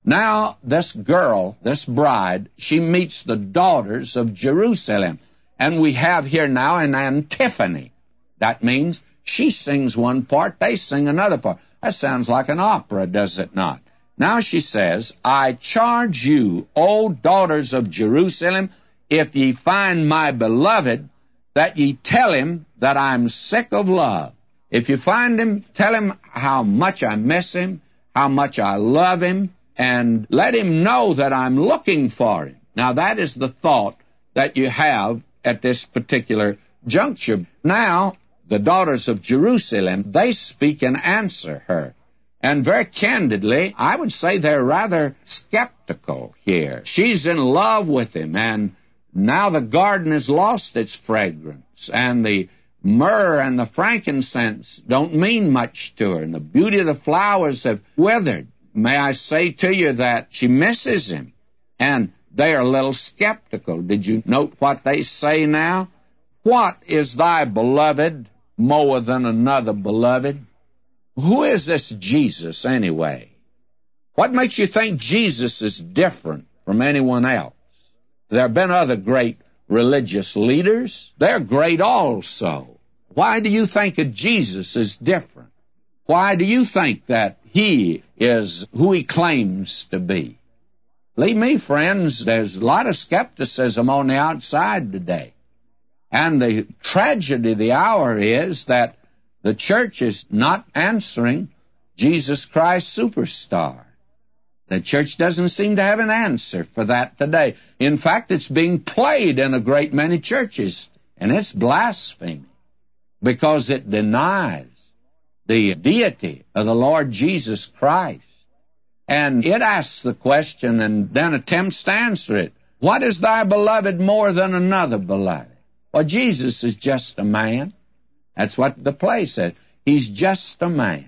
Now, this girl, this bride, she meets the daughters of Jerusalem. And we have here now an antiphony. That means she sings one part, they sing another part. That sounds like an opera, does it not? Now she says, I charge you, O daughters of Jerusalem, if ye find my beloved, that ye tell him that I'm sick of love. If you find him, tell him how much I miss him, how much I love him, and let him know that I'm looking for him. Now that is the thought that you have at this particular juncture. Now, the daughters of Jerusalem, they speak and answer her. And very candidly, I would say they're rather skeptical here. She's in love with him, and now the garden has lost its fragrance, and the myrrh and the frankincense don't mean much to her, and the beauty of the flowers have withered. May I say to you that she misses him, and they are a little skeptical. Did you note what they say now? What is thy beloved more than another beloved? Who is this Jesus anyway? What makes you think Jesus is different from anyone else? There have been other great religious leaders. They're great also. Why do you think that Jesus is different? Why do you think that he is who he claims to be? Believe me, friends, there's a lot of skepticism on the outside today. And the tragedy of the hour is that the church is not answering Jesus Christ Superstar. The church doesn't seem to have an answer for that today. In fact, it's being played in a great many churches, and it's blasphemy because it denies the deity of the Lord Jesus Christ. And it asks the question and then attempts to answer it. What is thy beloved more than another beloved? Well, Jesus is just a man. That's what the play said. He's just a man.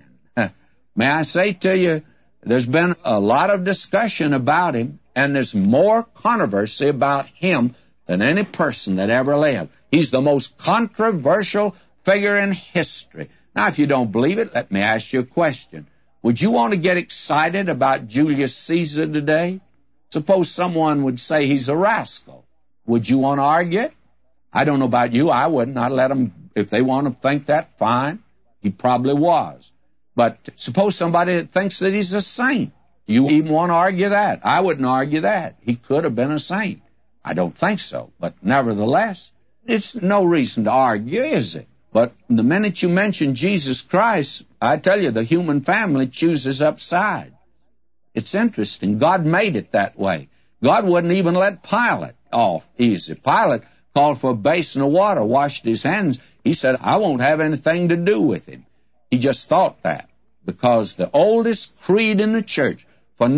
May I say to you, there's been a lot of discussion about him, and there's more controversy about him than any person that ever lived. He's the most controversial figure in history. Now, if you don't believe it, let me ask you a question. Would you want to get excited about Julius Caesar today? Suppose someone would say he's a rascal. Would you want to argue it? I don't know about you. I wouldn't. I'd let them, if they want to think that, fine. He probably was. But suppose somebody thinks that he's a saint. You even want to argue that? I wouldn't argue that. He could have been a saint. I don't think so. But nevertheless, it's no reason to argue, is it? But the minute you mention Jesus Christ, I tell you, the human family chooses upside. It's interesting. God made it that way. God wouldn't even let Pilate off easy. Pilate called for a basin of water, washed his hands. He said, I won't have anything to do with him. He just thought that because the oldest creed in the church for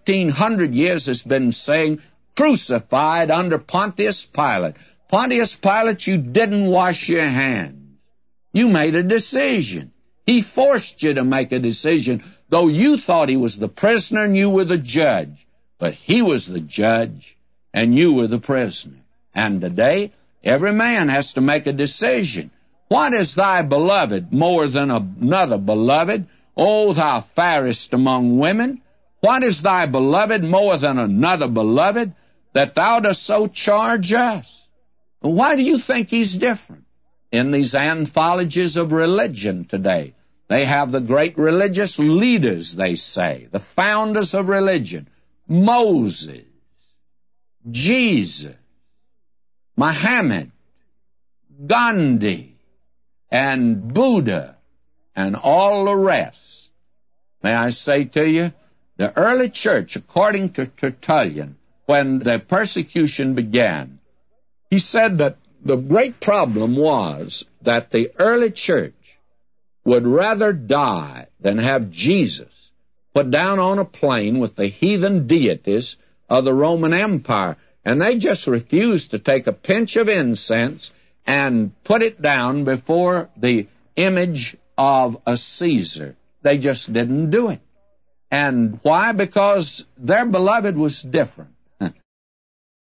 1900 years has been saying, crucified under Pontius Pilate. Pontius Pilate, you didn't wash your hands. You made a decision. He forced you to make a decision, though you thought he was the prisoner and you were the judge. But he was the judge and you were the prisoner. And today, every man has to make a decision. What is thy beloved more than another beloved? O thou fairest among women, what is thy beloved more than another beloved, that thou dost so charge us? Why do you think he's different? In these anthologies of religion today, they have the great religious leaders, they say, the founders of religion, Moses, Jesus, Muhammad, Gandhi, and Buddha, and all the rest. May I say to you, the early church, according to Tertullian, when the persecution began, he said that the great problem was that the early church would rather die than have Jesus put down on a plain with the heathen deities of the Roman Empire. And they just refused to take a pinch of incense and put it down before the image of a Caesar. They just didn't do it. And why? Because their beloved was different.